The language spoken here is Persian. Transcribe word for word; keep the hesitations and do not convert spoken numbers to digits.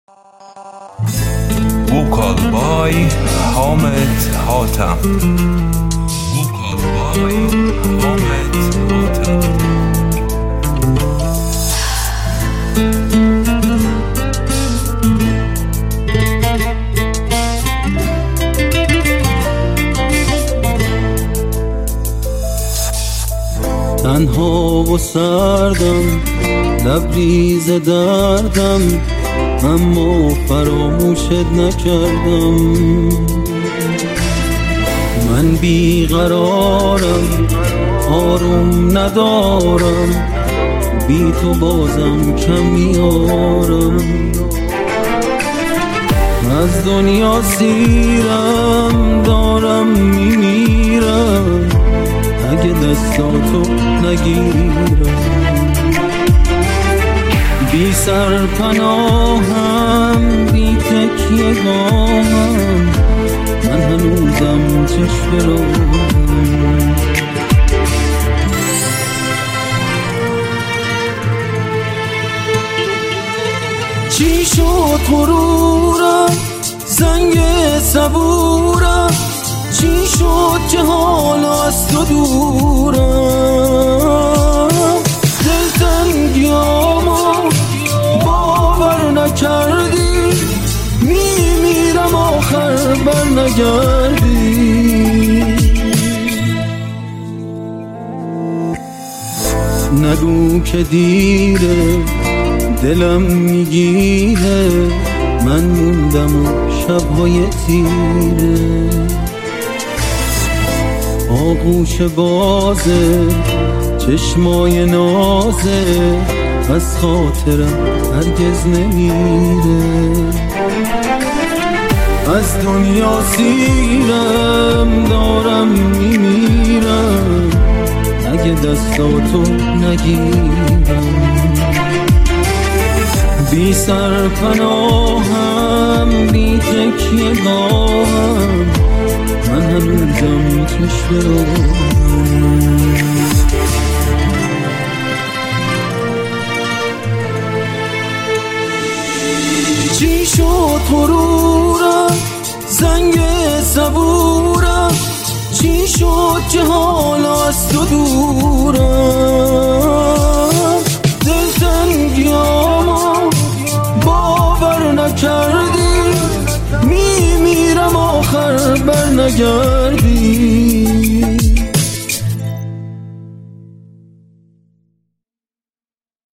Vocal by Ahmed Hatem. Vocal by Ahmed Hatem. تنها و سردم، لبریز دردم، اما فراموشت نکردم. من بیقرارم، آروم ندارم، بی تو بازم کم میارم. از دنیا سیرم، دارم میمیرم اگه دستاتو نگیرم. بی سر پناهم، بی تکیه گاهم، من هنوزم چشم راهم. چی شد غرورم، زنگ صبورم، چی شد که حالا از تو دورم. دلتنگیامو باور نکردی، میمیرم آخر بر نگردی. نگو که دیره، دلم میگیره، من موندم و شبهای تیره. آغوش بازه، چشمای نازه، از خاطرم هرگز نمیره. از دنیا سیرم، دارم میمیرم اگه دستاتو نگیرم. بی سر پناهم، بی تکیه گاهم، من هنوزم چشم راهم. چی شد غرورم، زنگ صبورم، چی شد که حالا از تو دورم. دلتنگیامو باور نکردی، میمیرم آخر بر نگردی.